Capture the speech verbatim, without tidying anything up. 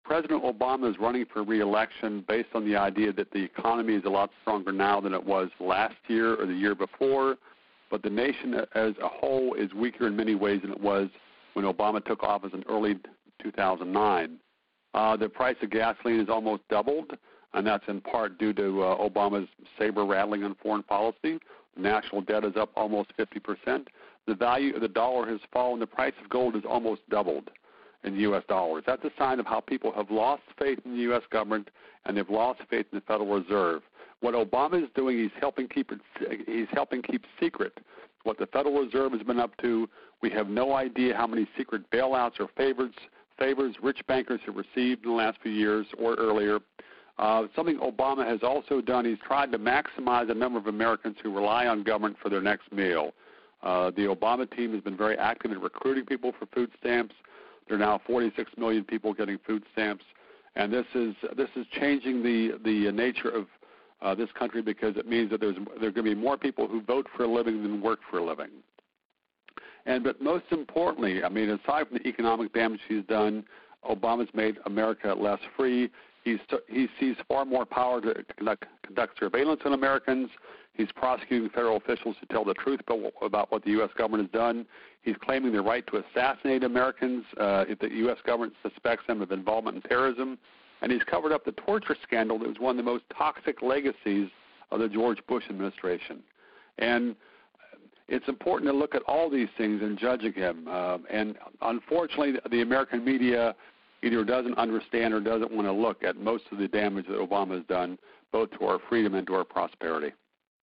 President Obama is running for re-election based on the idea that the economy is a lot stronger now than it was last year or the year before, but the nation as a whole is weaker in many ways than it was when Obama took office in early two thousand nine. Uh, the price of gasoline has almost doubled, and that's in part due to uh, Obama's saber-rattling on foreign policy. The national debt is up almost fifty percent. The value of the dollar has fallen. The price of gold has almost doubled in U S dollars. That's a sign of how people have lost faith in the U S government, and they've lost faith in the Federal Reserve. What Obama is doing, he's helping keep it, he's helping keep secret what the Federal Reserve has been up to. We have no idea how many secret bailouts or favors, favors rich bankers have received in the last few years or earlier. Uh, something Obama has also done, he's tried to maximize the number of Americans who rely on government for their next meal. Uh, the Obama team has been very active in recruiting people for food stamps. There are now forty-six million people getting food stamps, and this is this is changing the the nature of uh, this country, because it means that there's there are going to be more people who vote for a living than work for a living. And but most importantly, I mean, aside from the economic damage he's done, Obama's made America less free. He's, he sees far more power to conduct, conduct surveillance on Americans. He's prosecuting federal officials who tell the truth about, about what the U S government has done. He's claiming the right to assassinate Americans uh, if the U S government suspects them of involvement in terrorism. And he's covered up the torture scandal that was one of the most toxic legacies of the George Bush administration. And it's important to look at all these things in judging him. Uh, and unfortunately, the American media either doesn't understand or doesn't want to look at most of the damage that Obama has done, both to our freedom and to our prosperity.